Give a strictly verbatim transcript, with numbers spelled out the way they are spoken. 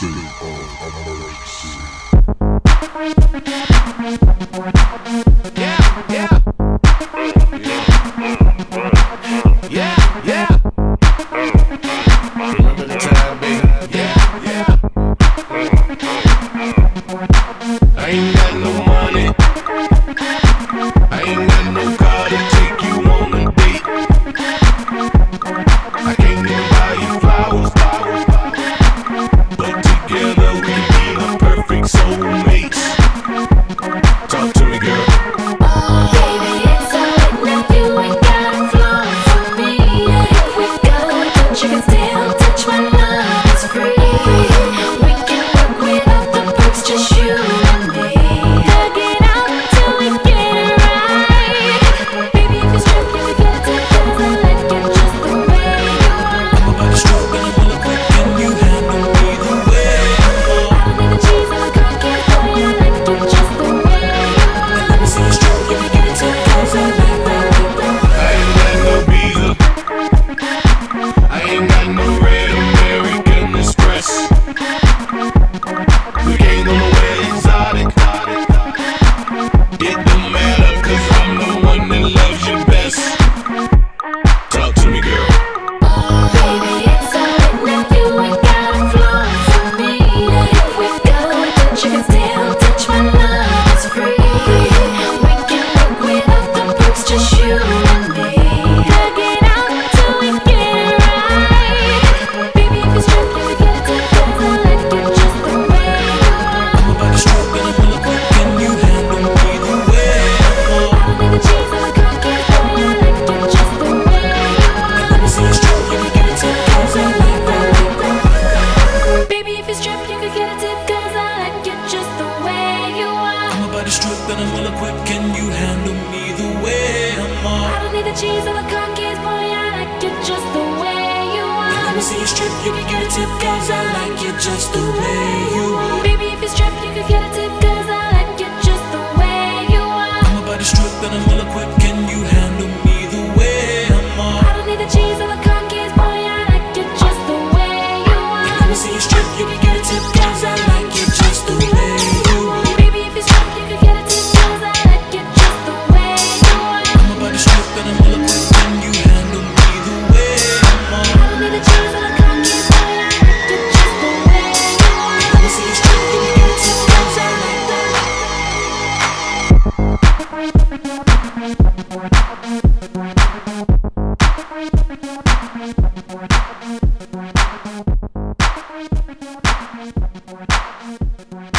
state of emergency. Yeah, yeah. Yeah, yeah. Remember the time, baby. Yeah, yeah. I ain't got no money. I ain't got no car to take you on a date. I can't even buy you flowers, flowers, but together we can be the perfect soulmates. Talk to me, girl. Oh, baby, it's alright now. You ain't gotta flow for me. If we go, don't you can still touch my love. It's free. We can work without the perks, just you and me. Hug it out till we get it right. Baby, if you're struck, you can get it because I like you just the way you are. I'm about to stroke and I'm gonna quick and you handle me the way I'm on. I don't need the cheese on my cocky, boy, I like you just the way you are. And let me see you stroke, you can get it tip cause I like that. I ain't got no visa. I ain't got no red American Express. We ain't on the way exotic. It don't matter cause I'm the one that loves you best. Talk to me, girl. Oh, baby, it's alright now. You ain't gotta flow for me. If we go, don't you can still touch my love. It's free. We can work without the perks, just you and me. Hug it out till we get it right. Baby, if you're struck, you can get it because I like you just the way you are. I'm about to stroke and I'm gonna quick and you handle me the way I'm on. I don't need the cheese on my cocky, boy, I like you just the way you are. And let me see you stroke, you can get it tip cause I like that. Baby, if you're strapped, you could get a tip cause I like you just the way you are. I'm about to stroke and I'm gonna quick and you handle me the way I'm on. I don't need the cheese or the cookies, boy, I like you just the way you And are. let me see you strip, you can get a tip cause I like you just the way you are. Baby, if you're strapped, you could get a tip cause I like you just the way you are. I'm about to stroke and I'm gonna quick and you handle me the way I'm on. I don't need the cheese or the cookies, boy, I like you just the way you And are. let me see you strip, you can get a tip cause I like you just the way you are. Baby, if you're strapped, you could get a tip cause I like you just the way you are. I'm about to stroke and I'm gonna quick and you handle me the way I'm on. I don't need the cheese or the cookies, boy, I like you just the way you are. Let me see you strip, you can get a tip cause I like that. We'll be right back.